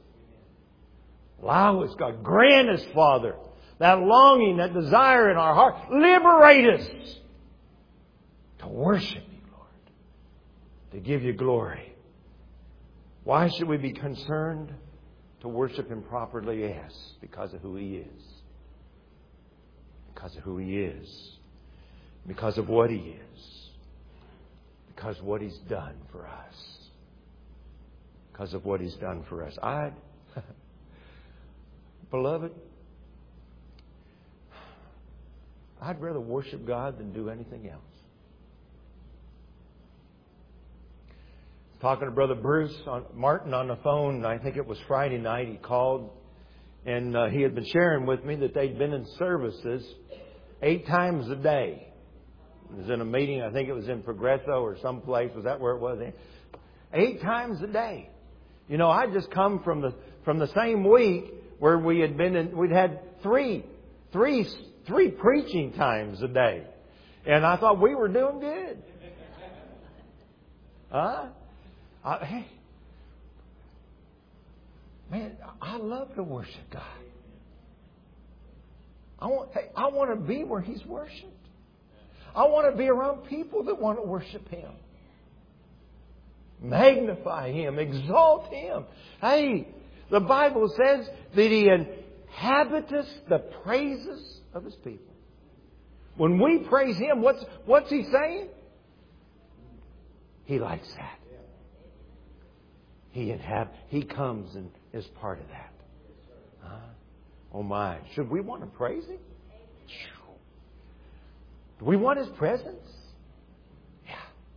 Allow us, God. Grant us, Father, that longing, that desire in our heart. Liberate us to worship You, Lord. To give You glory. Why should we be concerned to worship Him properly? Yes, because of who He is. Because of who He is. Because of what He is. Because of what He's done for us. Because of what He's done for us. I'd, beloved, I'd rather worship God than do anything else. Talking to Brother Bruce on, Martin on the phone, I think it was Friday night, he called and uh, he had been sharing with me that they'd been in services eight times a day. It was in a meeting, I think it was in Progresso or someplace. Was that where it was? Eight times a day. You know, I just come from the from the same week where we had been in, we'd had three, three, three preaching times a day. And I thought we were doing good. Huh? I, hey, man, I love to worship God. I want, hey, I want to be where He's worshipped. I want to be around people that want to worship Him. Magnify Him. Exalt Him. Hey, the Bible says that He inhabiteth the praises of His people. When we praise Him, what's, what's He saying? He likes that. He inhab- He comes and is part of that. Huh? Oh my. Should we want to praise Him? Do we want His presence? Yeah.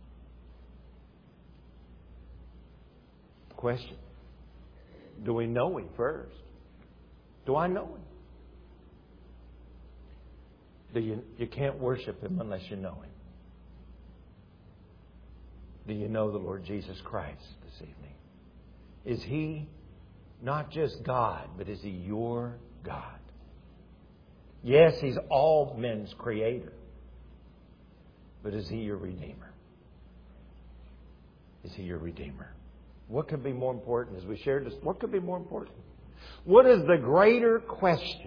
Question. Do we know Him first? Do I know Him? Do you, you can't worship Him unless you know Him. Do you know the Lord Jesus Christ this evening? Is He not just God, but is He your God? Yes, He's all men's Creator. But is He your Redeemer? Is He your Redeemer? What could be more important as we shared this? What could be more important? What is the greater question?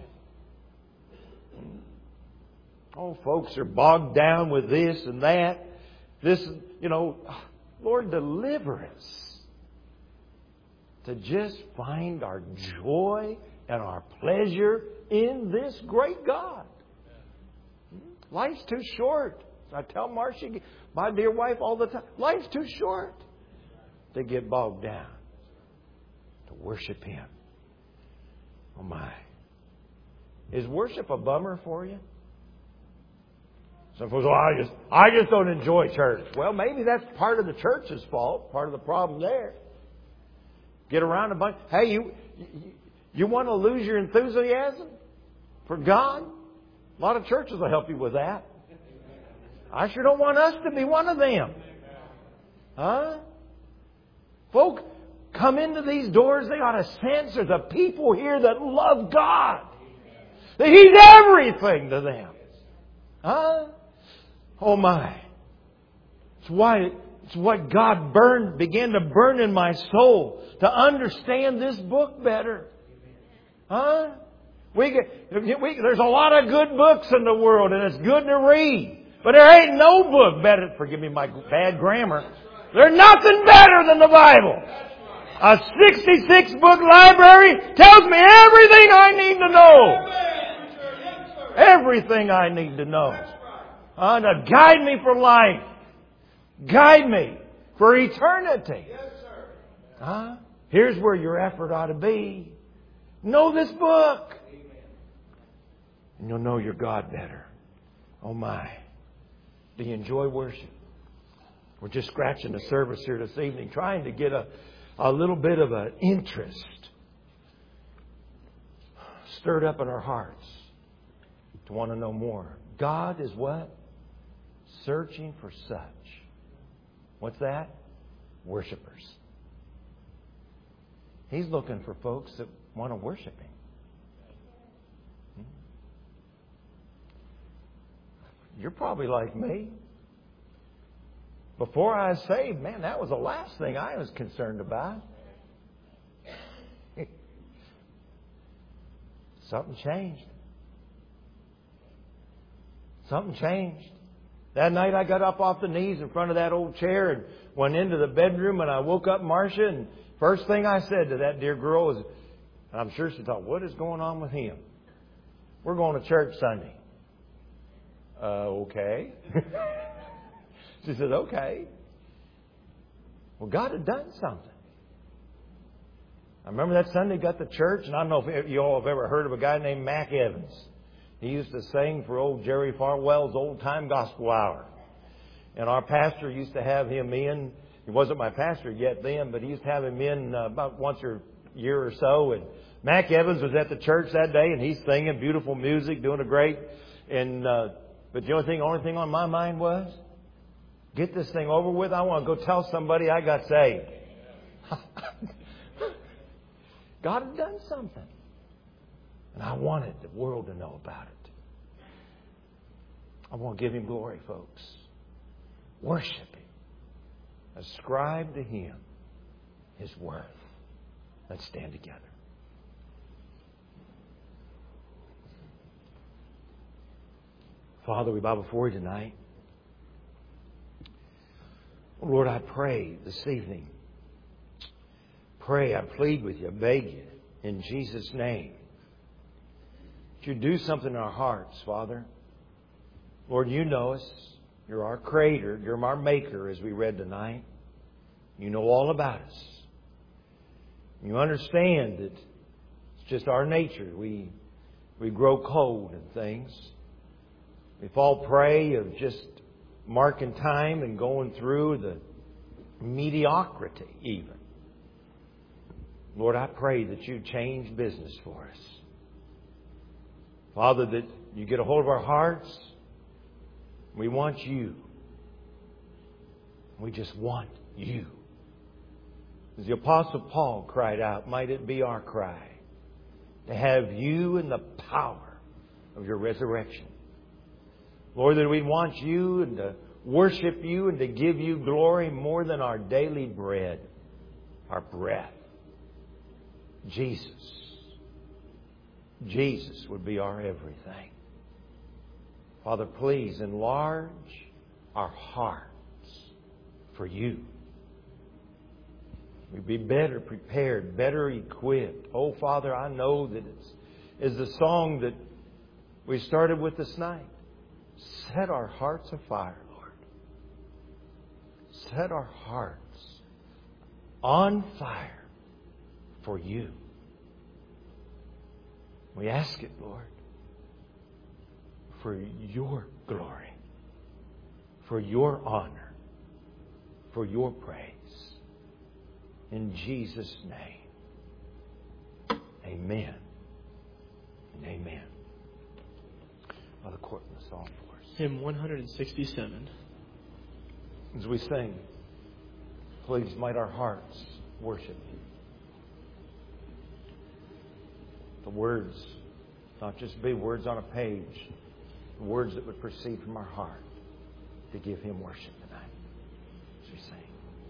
Oh, folks are bogged down with this and that. This, you know, Lord, deliver us to just find our joy and our pleasure in this great God. Life's too short. I tell Marcia, my dear wife, all the time, life's too short to get bogged down, to worship Him. Oh my. Is worship a bummer for you? Some folks, oh, I just, I just don't enjoy church. Well, maybe that's part of the church's fault, part of the problem there. Get around a bunch. Hey, you, you, you want to lose your enthusiasm for God? A lot of churches will help you with that. I sure don't want us to be one of them. Huh? Folk come into these doors, they ought to sense there's a people here that love God. That He's everything to them. Huh? Oh my. It's why it's what God burned, began to burn in my soul to understand this book better. Huh? We get, we, there's a lot of good books in the world and it's good to read. But there ain't no book better, forgive me my bad grammar, there's nothing better than the Bible. A sixty-six book library tells me everything I need to know. Everything I need to know. Uh, to guide me for life. Guide me for eternity. Uh, here's where your effort ought to be. Know this book. And you'll know your God better. Oh my. Do you enjoy worship? We're just scratching the surface here this evening, trying to get a, a little bit of an interest stirred up in our hearts to want to know more. God is what? Searching for such. What's that? Worshipers. He's looking for folks that want to worship Him. You're probably like me. Before I was saved, man, that was the last thing I was concerned about. Something changed. Something changed. That night I got up off the knees in front of that old chair and went into the bedroom, and I woke up Marcia, and first thing I said to that dear girl was, and I'm sure she thought, what is going on with him? We're going to church Sunday. Uh, okay. She said, okay. Well, God had done something. I remember that Sunday got to church, and I don't know if you all have ever heard of a guy named Mac Evans. He used to sing for old Jerry Farwell's Old Time Gospel Hour. And our pastor used to have him in. He wasn't my pastor yet then, but he used to have him in uh, about once a year or so. And Mac Evans was at the church that day, and he's singing beautiful music, doing a great. And uh, but the only thing, only thing on my mind was, get this thing over with. I want to go tell somebody I got saved. God had done something. And I wanted the world to know about it. I want to give Him glory, folks. Worship Him. Ascribe to Him His worth. Let's stand together. Father, we bow before You tonight. Lord, I pray this evening. Pray, I plead with You, I beg You, in Jesus' name. You do something in our hearts, Father. Lord, You know us. You're our Creator. You're our Maker, as we read tonight. You know all about us. You understand that it's just our nature. We we grow cold in things. We fall prey of just marking time and going through the mediocrity even. Lord, I pray that You change business for us. Father, that You get a hold of our hearts. We want You. We just want You. As the Apostle Paul cried out, might it be our cry to have You in the power of Your resurrection. Lord, that we want You and to worship You and to give You glory more than our daily bread, our breath. Jesus. Jesus would be our everything. Father, please enlarge our hearts for You. We'd be better prepared, better equipped. Oh, Father, I know that it's is the song that we started with this night. Set our hearts afire, Lord. Set our hearts on fire for You. We ask it, Lord, for Your glory, for Your honor, for Your praise. In Jesus' name, amen and amen. Father, quote the song for us. Hymn one sixty-seven. As we sing, please might our hearts worship You. The words not just be words on a page, the words that would proceed from our heart to give Him worship tonight. As we sing.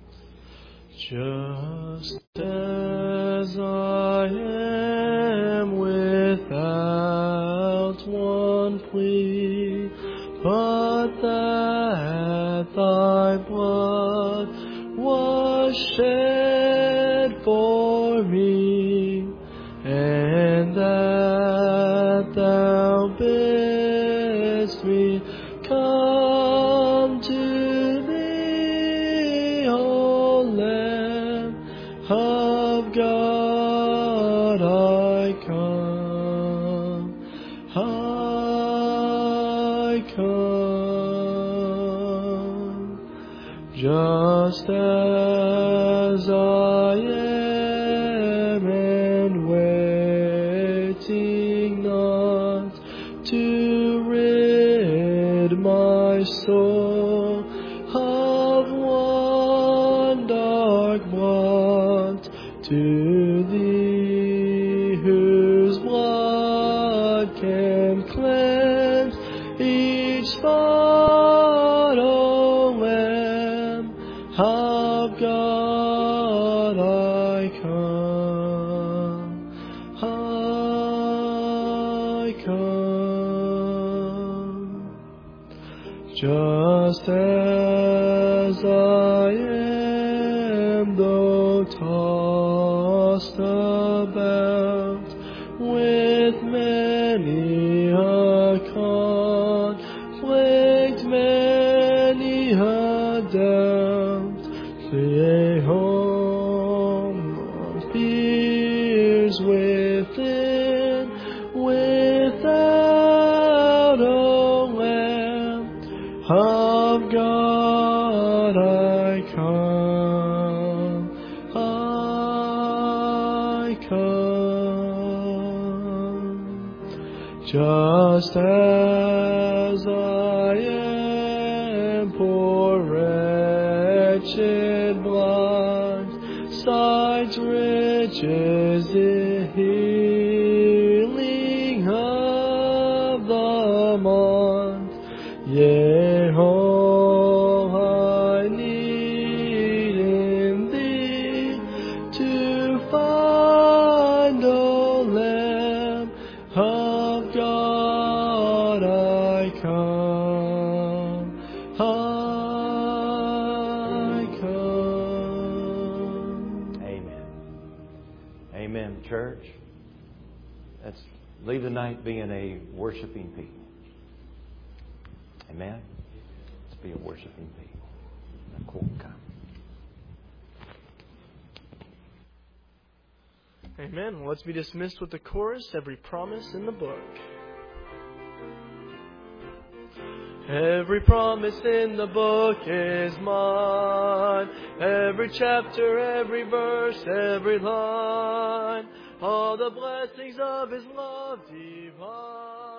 Just as I am without one plea, but that Thy blood was shed for me, and that Thou bidst me come to Thee, O Lamb of God, I come, I come, just as I am and waiting my soul of one dark want to Thee, whose blood can cleanse each thought, O Lamb of God, I come, I come, just as I am, though tossed about with many a conflict, many a doubt, a home of fears within, without, O Lamb of God, I come, I come, just as I am, poor, wretched, blind, sight rich is the healing of the month, yea, all I need in Thee to find, O Lamb of God, I come, I come. Amen. Amen, church. Let's leave the night being a worshiping people. Amen. Let's be a worshiping people. The court come. Amen. Well, let's be dismissed with the chorus, Every Promise in the Book. Every promise in the book is mine. Every chapter, every verse, every line. All the blessings of His love divine.